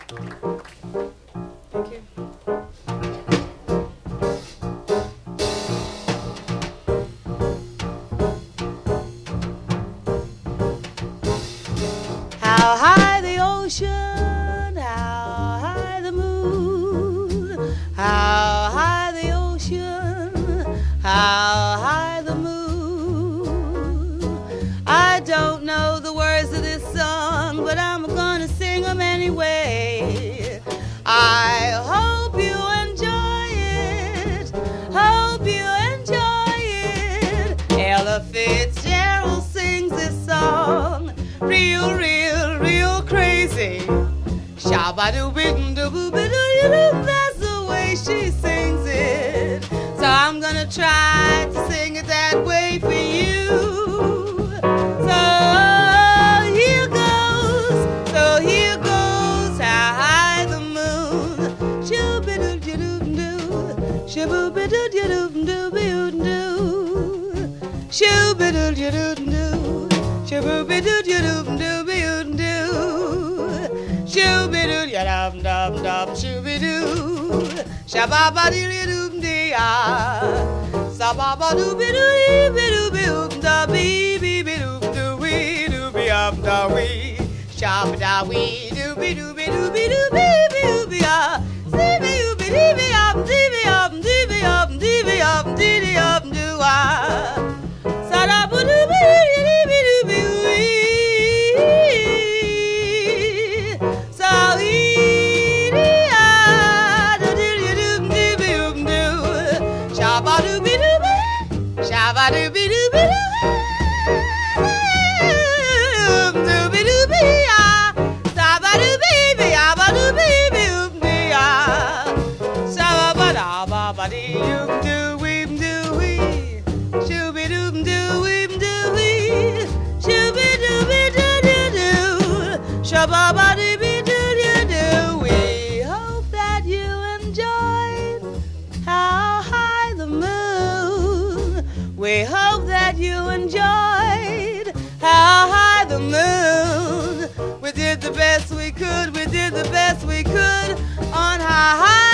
Thank you. How high the ocean, how high the moon, how high the ocean, how high the moon. I don't know the words of this song, but I'm gonna sing them anyway. I hope you enjoy it, hope you enjoy it. Ella Fitzgerald sings this song real, real, real crazy. Shabba-doo-bing-doo-boo-boo-doo-doo, that's the way she sings it. So I'm gonna try to sing it that way for you. So here goes, how high the moon. Shoo-be-doo-doo-doo-doo, shoo-be-doo-doo-doo-doo-doo, shoo-be-doo-doo-doo-doo, shoo-be-doo-doo-doo-doo-doo, shoo-be-doo-doo-dum-dum-dum, shoo-be-doo, shabba-ba-dee-dee-doo-dee-ah, sabba-ba-doo-be-doo-dee-be-doo-doo-dee-be-doo-doo-wee-doo-be-um-da-wee, shabba-da-wee-doo-be-doo-be-doo-be-doo-be-ah, see-be-doo-be-dee-be-um-dee-be-um-dee-be-um-dee-be-um-dee-dee-um-doo-ah. We hope that you enjoyed How High the Moon. We hope that you enjoyed How High the Moon. We did the best we could, we did the best we could on How High